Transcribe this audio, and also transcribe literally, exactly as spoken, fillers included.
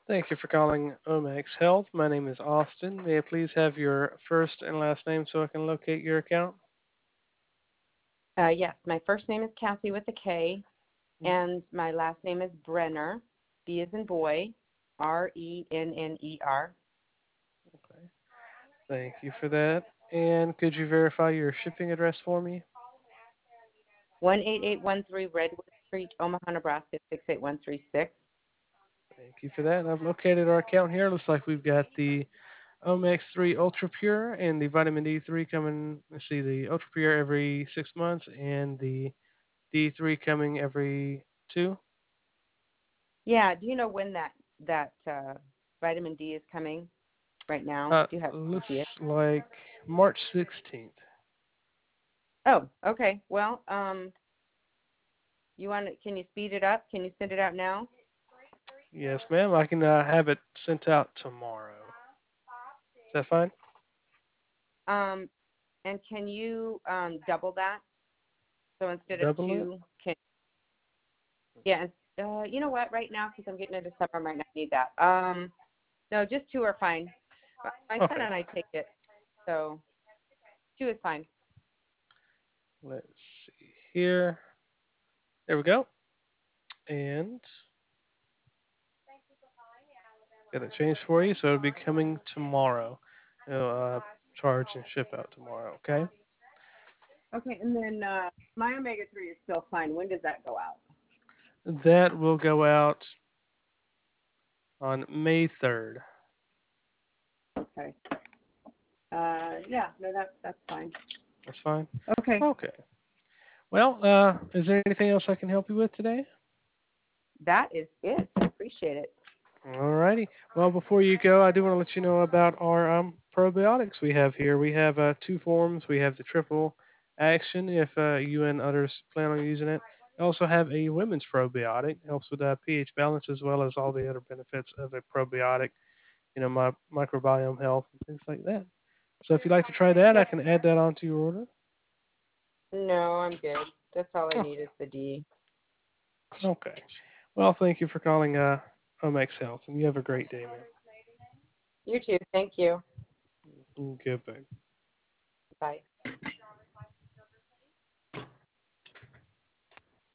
Thank you for calling Omax Health. My name is Austin. May I please have your first and last name so I can locate your account? Uh, yes, my first name is Kathy with a K, Mhm. and my last name is Brenner, B as in boy, R E N N E R. Okay. Thank you for that. And could you verify your shipping address for me? one eight eight one three Redwood Street, Omaha, Nebraska, six eight one three six. Thank you for that. And I've located our account here. Looks like we've got the Omax three Ultra Pure and the Vitamin D three coming. Let's see, the Ultra Pure every six months and the D three coming every two. Yeah, do you know when that that uh, vitamin D is coming right now? Uh, Do you have do you looks see it? like March sixteenth. Oh, okay. Well, um, you want to, can you speed it up? Can you send it out now? Yes, ma'am. I can uh, have it sent out tomorrow. Is that fine? Um, and can you um, double that? So instead of Double it? two, can yeah. Uh, you know what? Right now, because I'm getting into summer, I might not need that. Um, no, just two are fine. My my son Okay. and I take it, so two is fine. Let's see here. There we go. And get it changed for you, so it'll be coming tomorrow. It'll uh, charge and ship out tomorrow. Okay. Okay, and then uh, my omega three is still fine. When does that go out? That will go out on May third. Okay. Uh, yeah, no, that that's fine. That's fine. Okay, Okay. Well, uh, is there anything else I can help you with today? that is it. I appreciate it. Alrighty. Well, before you go, I do want to let you know about our um, probiotics we have here. We have uh, two forms. We have the triple action if uh, you and others plan on using it. We also have a women's probiotic. Helps with uh, pH balance as well as all the other benefits of a probiotic, you know, my microbiome health and things like that. So if you'd like to try that, I Yep. can add that onto your order. No, I'm good. That's all I need Okay. is the D. Okay. Well, thank you for calling uh, Omex Health, and you have a great day, You too. Thank you. man. Goodbye. Bye.